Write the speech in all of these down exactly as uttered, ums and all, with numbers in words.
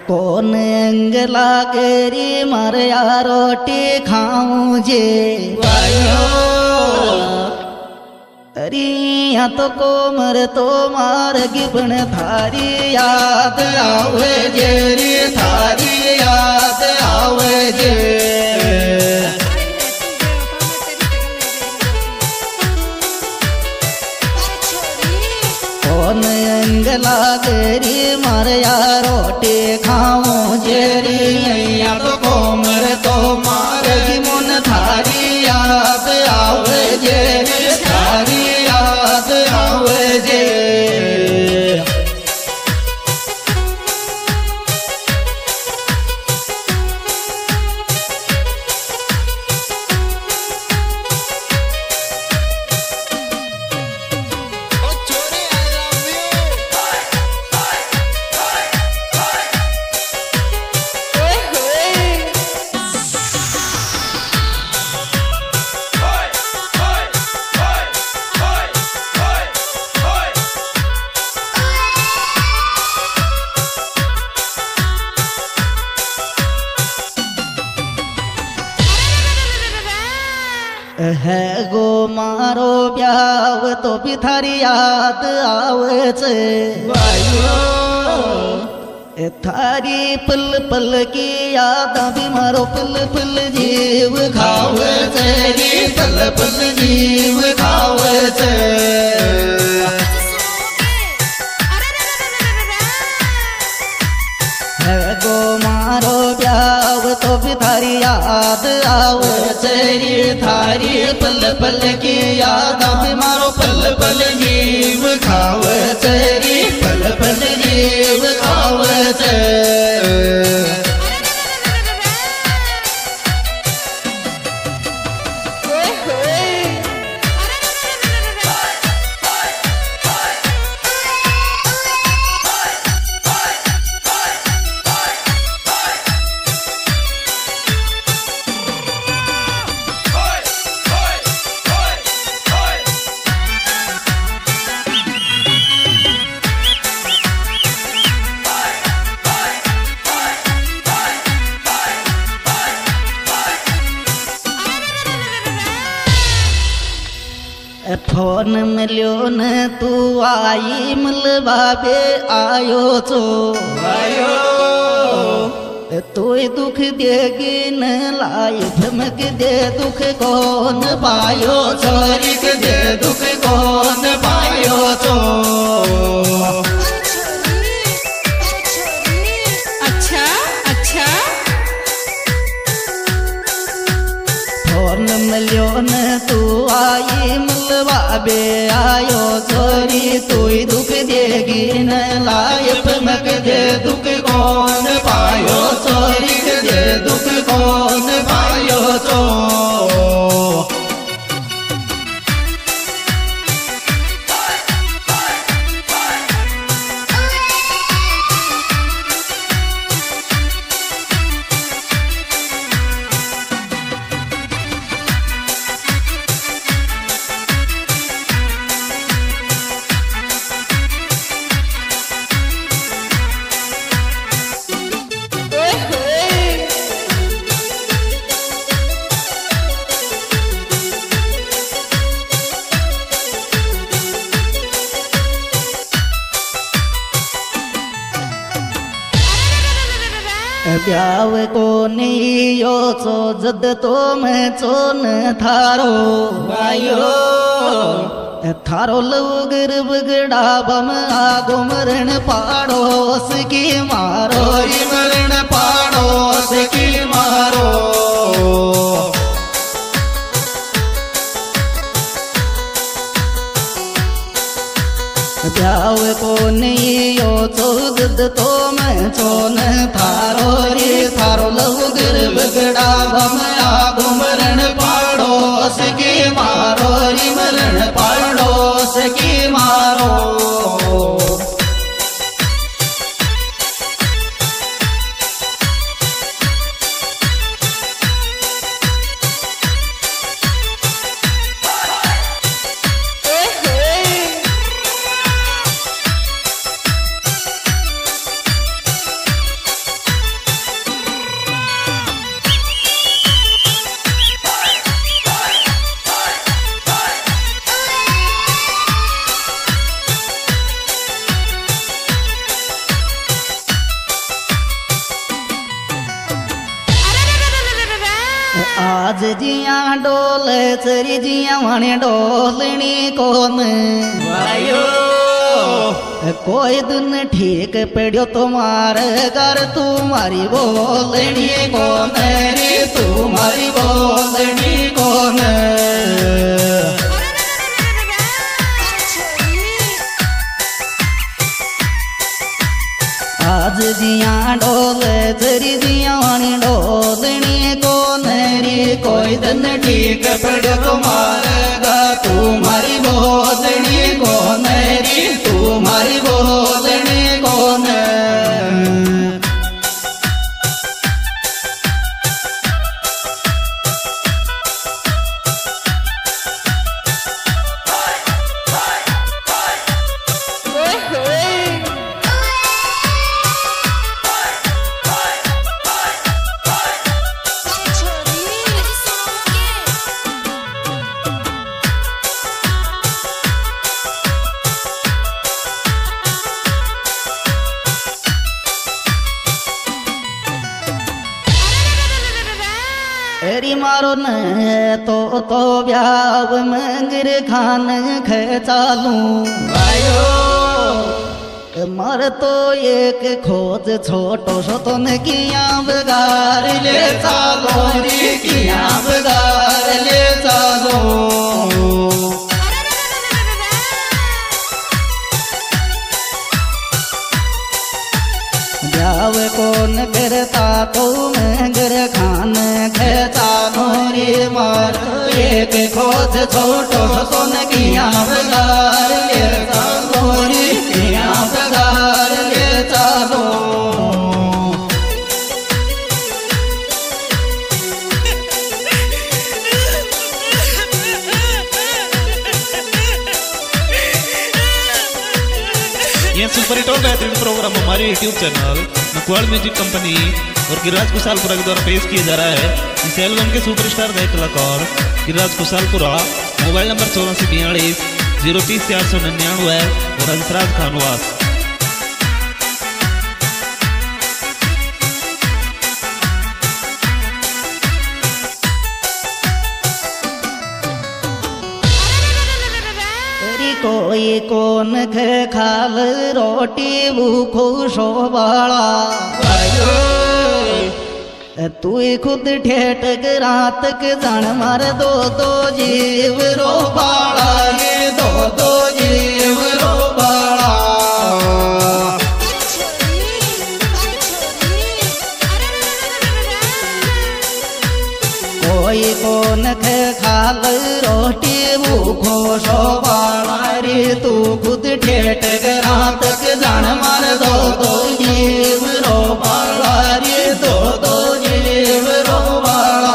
कौन अंग लागरी मारिया रोटी खाऊं जे अरिया तो कोमर तो मारगी पण थारी याद आवे जे रे थारी याद आवे जे कौन अंग लागरी मारिया रोटी खाऊं जे रे या तो कोमर तो मारगी मन थारी याद आवे जे थारी याद आवे जे है गो मारो ब्याव तो भी थारी याद आवे छे ए थारी पल पल की याद भी मारो पल पल जीव खावे छे रे पल पल जीव खावे छे है गो मारो ब्याव तो भी थारी याद आवे छे रे थारी पल पल की याद भी मारो पल पल जीव खावे छे रे पल पल जीव खावे छे फोन मिलियो न तू आई मिलवा बे आयो छो आयो तू दुख देगी न लाई धमक दे दुख कौन पायो छोरी के दे दुख कौन पायो छो अच्छा अच्छा फोन मिलियो न तू आई मिलवा बे आयो छोरी तू दुख देगी न लायक मक दे दुख कौन पायो छोरी दे दुख कौन पायो तो ब्याव को नियो चो जद तो मैं चोन थारो आयो थारो लवगर बगड़ा बम आगो मरण पाड़ोस की मारो मरण पाड़ोस की मारो ब्याव को नियो चो जद तो मैं चोन थारो रे थारो लवगर बगड़ा बम आगो मरण पाड़ोस की मारो रे मरण पाड़ोस की मारो जिया डोल चरी जिया वणे डोलनी कोन वायो कोई दिन ठीक पड़ो तुम्हारे घर तुम्हारी बोलनी कोन रे तुम्हारी बोलनी कोन आज जिया डोल चरी जिया वणी डोलनी कोन रे कोई दिन ठीक पड़ो तुम्हारे घर तुम्हारी बोलनी कोन रे तुम्हारी बोलनी कोन एरी मारो न तो तो ब्याव मंगर खान खचालू वायो मर तो एक खोज छोटो सो तो न किया बगार ले चालो रे किया बगार ले चालो ब्याव कौन करता तो मंगर खान खेचानो रे मार एक खोज छोटो सोन किया बगार ले चालो रे किया बगार ले चालो ये सुपर हिट और बेहतरीन प्रोग्राम हमारे YouTube channel Makwad music company और गिरिराज कुशालपुरा के द्वारा पेश किया जा रहा है। इस एल्बम के सुपरस्टार गायक कलाकार गिरिराज कुशालपुरा। मोबाइल नंबर चौरासी बयालीस जीरो तीस चार सौ निन्यानवे और हंसराज खानवास। कोई कोन खे खाल रोटी भूखो शोबाला तू खुद ठेठ रात के जान मार दो दो जीव रो बाला ये दो दो जीव रो बाला कोई कोन खे खाल रोटी भूखो शोबाला रे तू खुद ठेठ रात के जान मार दो दो जीव रो बाला रे दो दो जीव रो बाला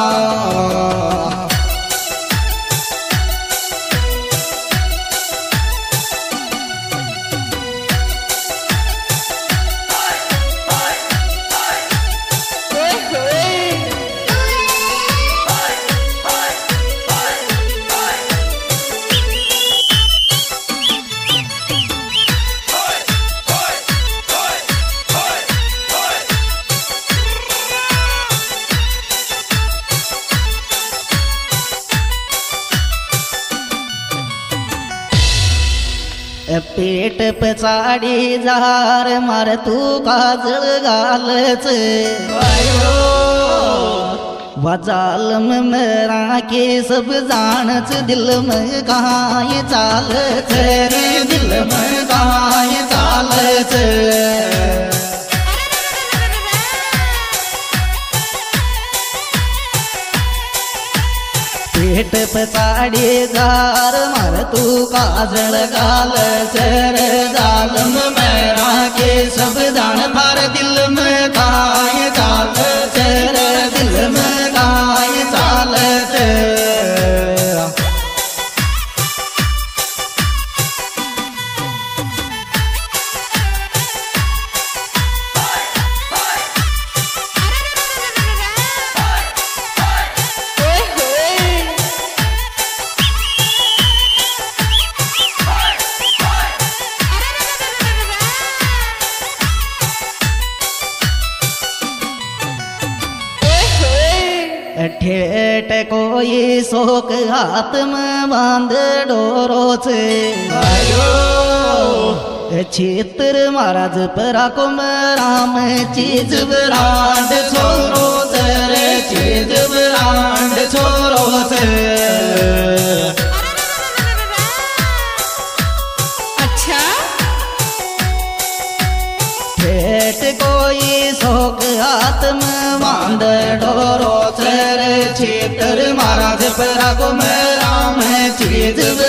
पेट पचाड़ी जार मार तू काजल गालच वजाल में मेरा के सब जानच दिल में गाय चालच रे दिल में गाय चालच पेट पचाड़ी जार मार तू काजल गाल चर जालम मेरा के सब जान भर दिल में गाय चाल चर दिल में गाय चाल शोक हाथ में बांध डोरो से क्षेत्र महाराज परा को राम चीज ब्रांड छोरो से चीज ब्रांड छोरो से अच्छा ठेठ कोई शोक हाथ में बांध डोरो से क्षेत्र महाराज परा को राम चीज